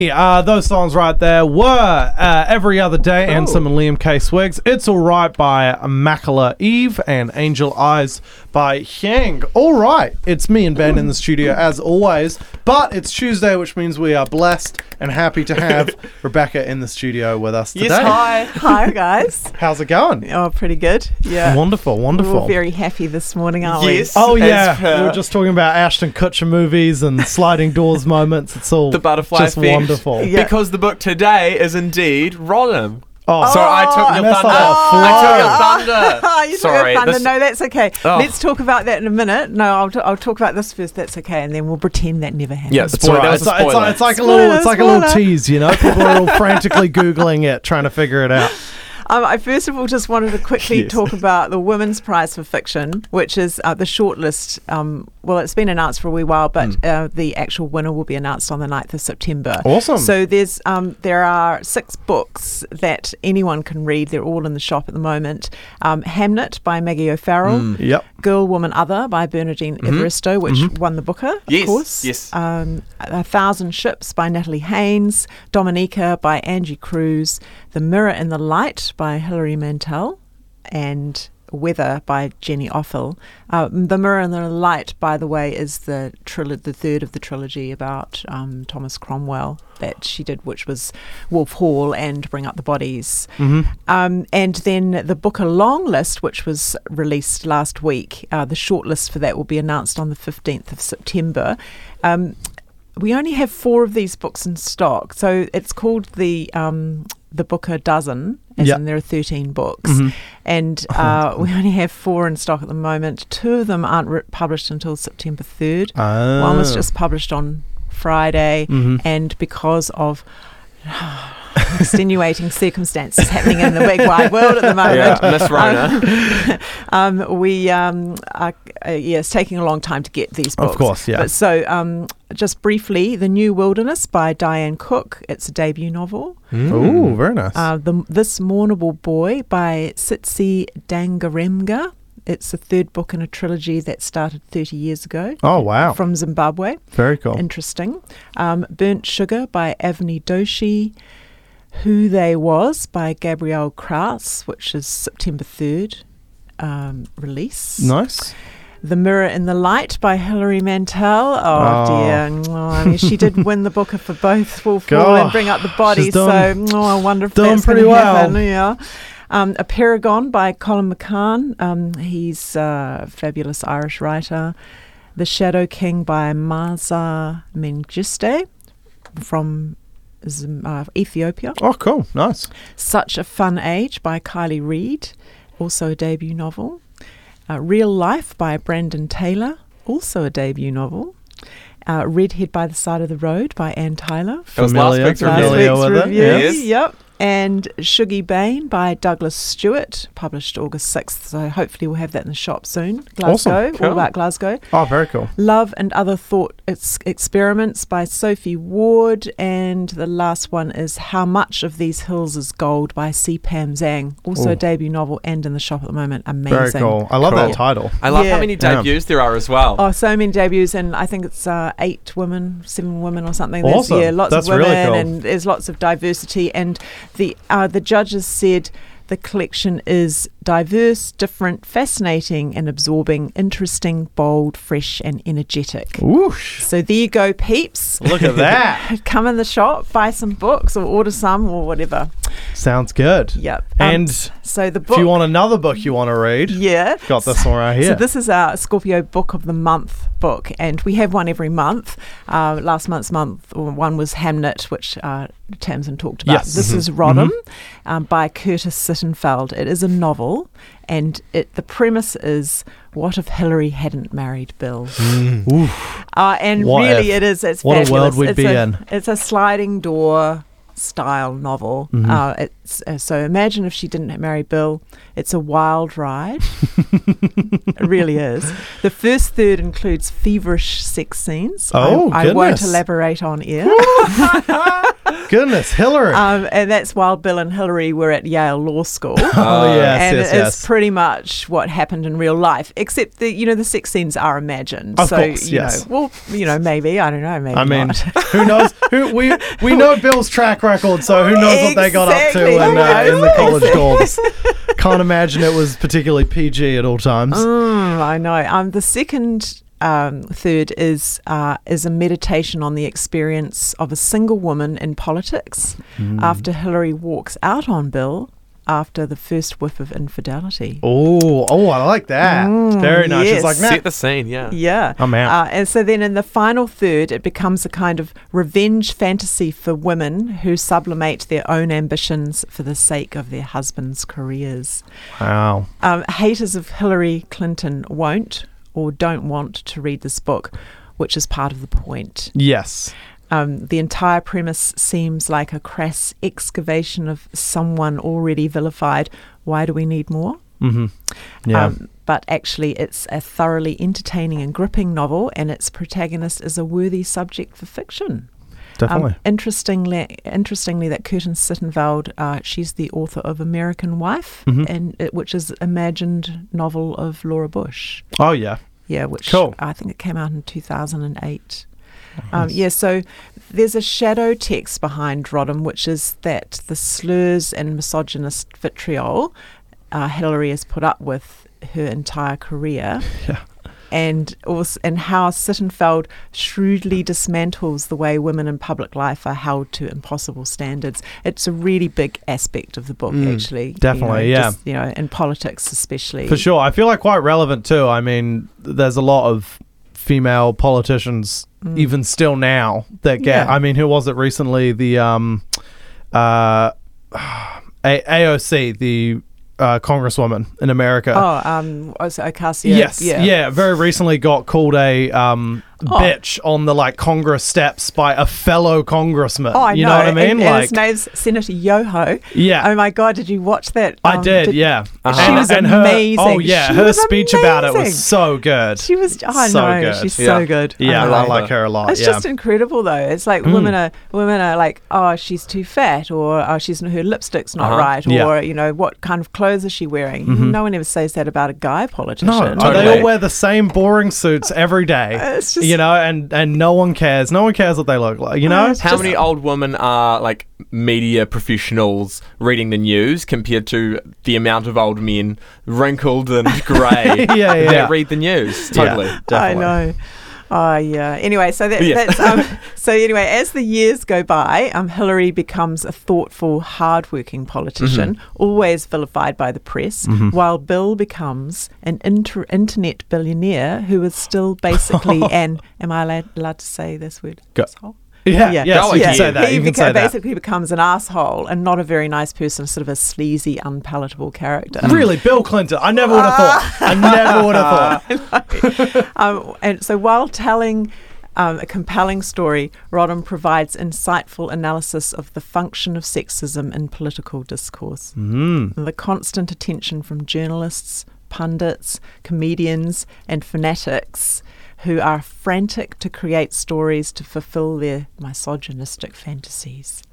Those songs right there were Every Other Day, Ansem and Liam K. Swiggs. It's Alright by Makala Eve and Angel Eyes by Hyang. Alright, it's me and Ben in the studio as always, but it's Tuesday, which means we are blessed and happy to have Rebecca in the studio with us today. Yes, hi. Hi, guys. How's it going? Oh, pretty good. Yeah. Wonderful. We're all very happy this morning, aren't we? Yes. Oh, As yeah. per- We were just talking about Ashton Kutcher movies and sliding doors moments. It's all The butterfly just effect. wonderful. Yeah. Because the book today is indeed Rodham. Oh, Sorry, I took your messed thunder. up. I took your thunder. Oh, you Sorry. took a thunder. this- No, that's okay. Oh. Let's talk about that in a minute. No, I'll talk about this first. That's okay, and then we'll pretend that never happened. Yeah, It's spoiler. all right. That was a spoiler. It's like a little Spoiler. tease, you know. People are all frantically googling it, trying to figure it out. I first of all just wanted to quickly Yes. talk about the Women's Prize for Fiction, which is the shortlist. Well, it's been announced for a wee while, but the actual winner will be announced on the 9th of September. Awesome. So there are 6 books that anyone can read. They're all in the shop at the moment. Hamnet by Maggie O'Farrell. Yep. Girl, Woman, Other by Bernadine Evaristo, which won the Booker, Yes, of course. yes. 1,000 Ships by Natalie Haynes. Dominica by Angie Cruz. The Mirror in the Light by Hilary Mantel. And Weather by Jenny Offel. The Mirror in the Light, by the way, is the third of the trilogy about Thomas Cromwell that she did, which was Wolf Hall and Bring Up the Bodies. And then the Booker long list, which was released last week, the shortlist for that will be announced on the 15th of September. We only have 4 of these books in stock, so it's called the Booker Dozen, as in there are 13 books, and we only have 4 in stock at the moment. 2 of them aren't published until September 3rd. One was just published on Friday, and because of extenuating circumstances happening in the big wide world at the moment. Yeah, Miss Rona. It's taking a long time to get these books. Of course, yeah. But so, just briefly, The New Wilderness by Diane Cook. It's a debut novel. Ooh, very nice. This Mournable Boy by Tsitsi Dangaremga. It's the 3rd book in a trilogy that started 30 years ago. Oh, wow. From Zimbabwe. Very cool. Interesting. Burnt Sugar by Avni Doshi. Who They Was by Gabrielle Krauss, which is September 3rd release. Nice. The Mirror in the Light by Hilary Mantel. Oh, dear. Oh, I mean, she did win the Booker for both Wolf Hall and Bring Up the Body. She's done- So I wonder if done that's pretty going to well. happen. Yeah. A Paragon by Colin McCann. He's a fabulous Irish writer. The Shadow King by Maza Mengiste from Ethiopia. Oh, cool. Nice. Such a Fun Age by Kylie Reid, also a debut novel. Real Life by Brandon Taylor, also a debut novel. Redhead by the Side of the Road by Anne Tyler. That was last week's Last review. week's with it, review. yes. Yep. And Shuggy Bane by Douglas Stewart, published August 6th. So hopefully we'll have that in the shop soon. Glasgow, Awesome. Cool. all about Glasgow. Oh, very cool. Love and Other Thought Experiments by Sophie Ward. And the last one is How Much of These Hills is Gold by C. Pam Zhang. Also Ooh. a debut novel and in the shop at the moment. Amazing. Very cool. I love Cool. that title. I love Yeah. how many debuts there are as well. Oh, so many debuts, and I think it's 7 women or something. Awesome. There's, lots That's of women, really cool. and there's lots of diversity. And the judges said the collection is diverse, different, fascinating, and absorbing, interesting, bold, fresh, and energetic. Whoosh. So there you go, peeps. Look at that. Come in the shop, buy some books, or order some, or whatever. Sounds good. Yep. And so the if book. you want another book you want to read, Yeah. got this one right here. So this is our Scorpio Book of the Month book, and we have one every month. Last month's one was Hamnet, which Tamsin talked about. Yes. This is Rodham by Curtis Sittenfeld. It is a novel, and the premise is, what if Hillary hadn't married Bill? And What really if? it is. It's What a fabulous. world we'd be in. It's a sliding door style novel. It's so imagine if she didn't marry Bill. It's a wild ride. It really is. The first third includes feverish sex scenes. Oh, I won't goodness. elaborate on air. goodness, Hillary. And that's while Bill and Hillary were at Yale Law School. Oh, yes, and yes, it yes. is pretty much what happened in real life, except the sex scenes are imagined. Of so, course, you yes. know, well, maybe, I don't know, maybe I mean, not. who knows? We know Bill's track record, so who knows what they got up to Exactly. in the college dorms. Can't imagine it was particularly PG at all times. I know. The second third is a meditation on the experience of a single woman in politics after Hillary walks out on Bill after the first whiff of infidelity. Oh, I like that. Very nice. yes. She's like, nah. Set the scene, yeah. Yeah. I'm out. And so then in the final third, it becomes a kind of revenge fantasy for women who sublimate their own ambitions for the sake of their husbands' careers. Wow. Haters of Hillary Clinton won't or don't want to read this book, which is part of the point. Yes. The entire premise seems like a crass excavation of someone already vilified. Why do we need more? Mm-hmm. Yeah. But actually, it's a thoroughly entertaining and gripping novel, and its protagonist is a worthy subject for fiction. Definitely. Interestingly, that Curtin Sittenfeld, she's the author of American Wife, which is imagined novel of Laura Bush. Oh, yeah. Yeah, which Cool. I think it came out in 2008. So there's a shadow text behind Rodham, which is that the slurs and misogynist vitriol Hillary has put up with her entire career. Yeah. And how Sittenfeld shrewdly dismantles the way women in public life are held to impossible standards. It's a really big aspect of the book, actually. Definitely, just, in politics especially. For sure. I feel like quite relevant too. I mean, there's a lot of female politicians, even still now, that get. Yeah. I mean, who was it recently? The AOC, the congresswoman in America. Was it Ocasio? Yes, yeah. Very recently got called a bitch on the Congress steps by a fellow congressman. Oh, I you know what I mean? And his name's Senator Yoho. Yeah. Oh my God, did you watch that? I did, yeah. She was amazing. Oh yeah, She her was speech about it amazing. was so good. She was. I So know. good. She's Yeah. so good. Yeah, know. I like her a lot. It's just incredible though. It's like women are like, oh, she's too fat, or oh, her lipstick's not right, Yeah. or what kind of clothes is she wearing? No one ever says that about a guy politician. No, Totally. they all wear the same boring suits every day. It's just- and no one cares. No one cares what they look like. How many old women are media professionals reading the news compared to the amount of old men, wrinkled and grey, Yeah. that read the news? Totally. Yeah, I definitely. know. Oh yeah. Anyway, so that's as the years go by, Hillary becomes a thoughtful, hard-working politician, always vilified by the press, while Bill becomes an internet billionaire who is still basically an. Am I allowed to say this word? Go. Asshole? Yeah, Yeah. yes, Go you can ahead. say that. He You can say that. basically becomes an asshole and not a very nice person, sort of a sleazy, unpalatable character. Really, Bill Clinton. I never would have thought. I never would have thought. And so while telling a compelling story, Rodham provides insightful analysis of the function of sexism in political discourse. The constant attention from journalists, pundits, comedians, and fanatics who are frantic to create stories to fulfill their misogynistic fantasies.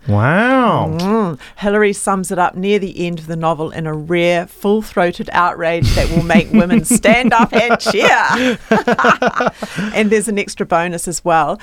Wow. Hillary sums it up near the end of the novel in a rare, full-throated outrage that will make women stand up and cheer. And there's an extra bonus as well.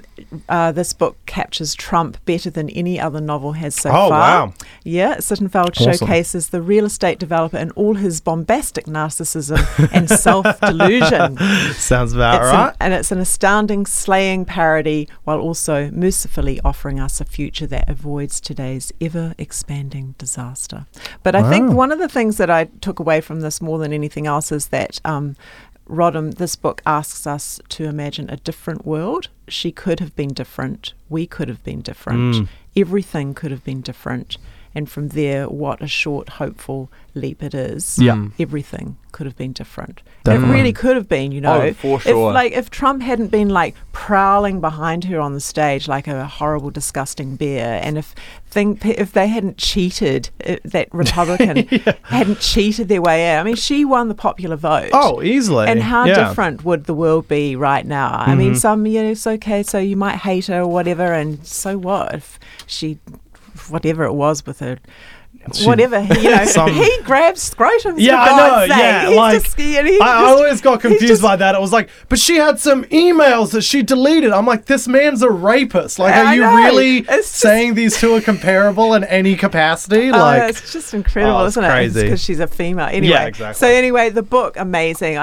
This book captures Trump better than any other novel has so far. Wow. Yeah, Sittenfeld Awesome. showcases the real estate developer in all his bombastic narcissism and self-delusion. Sounds about right. It's an astounding, slaying parody while also mercifully offering us a future that avoids today's ever-expanding disaster. But I think one of the things that I took away from this more than anything else is that Rodham, this book asks us to imagine a different world. She could have been different. We could have been different. Everything could have been different. And from there, what a short, hopeful leap it is. Yeah. Everything could have been different. Definitely. It really could have been, you know. Oh, for sure. If Trump hadn't been like prowling behind her on the stage like a horrible, disgusting bear, and if they hadn't cheated, that Republican hadn't cheated their way out. I mean, she won the popular vote. Oh, easily. And how Yeah. different would the world be right now? I mean, it's okay, so you might hate her or whatever, and so what if she, whatever it was with her, whatever, he grabs scrotums. Yeah, for I God's know. sake. Yeah, He's like just- I always got confused just- by that. It was like, but she had some emails that she deleted. I'm like, this man's a rapist. Like, are I you know. really It's just- saying these two are comparable in any capacity? Like, it's just incredible, Oh, it's isn't crazy. it? Because she's a female. Anyway, Yeah, exactly. So anyway, the book, amazing.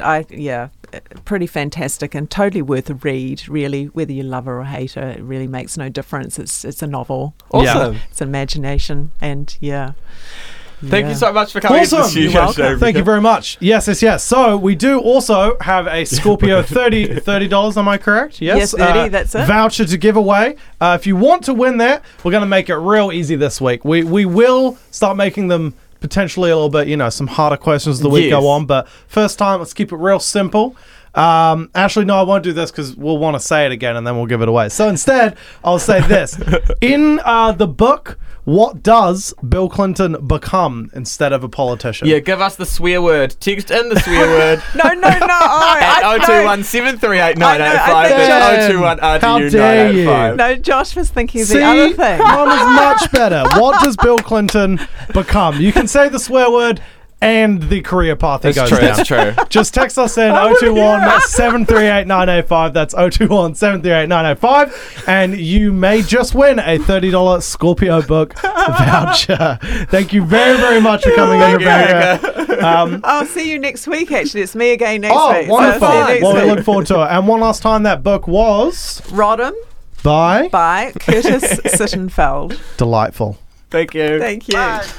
Pretty fantastic and totally worth a read. Really, whether you love her or hate her, it really makes no difference. It's a novel. Awesome. It's an imagination, and Thank you so much for coming into the Awesome. studio. You're welcome. show, Thank you Rika. very much. Yes. So we do also have a Scorpio $30. Am I correct? Yes. Yes, 30, that's it. Voucher to give away. If you want to win that, we're going to make it real easy this week. We will start making them potentially a little bit, some harder questions as the week Yes. go on. But first time, let's keep it real simple. Actually, no, I won't do this because we'll want to say it again and then we'll give it away. So instead, I'll say this. In the book, what does Bill Clinton become instead of a politician? Yeah, give us the swear word. Text in the swear word. No. At 021 738 985. That's 021 How RTU dare you. 985. No, Josh was thinking of See, the other thing. mine is much better. What does Bill Clinton become? You can say the swear word and the career path he That's goes true. down. That's true. Just text us in 021 738 985. That's 021 738 985. And you may just win a $30 Scorpio book voucher. Thank you very, very much for coming in, Rebecca. I'll see you next week. Actually, it's me again next Oh, week. wonderful. So I'll see you Well, next we week. look forward to it. And one last time, that book was Rodham by by Curtis Sittenfeld. Delightful. Thank you. Thank you.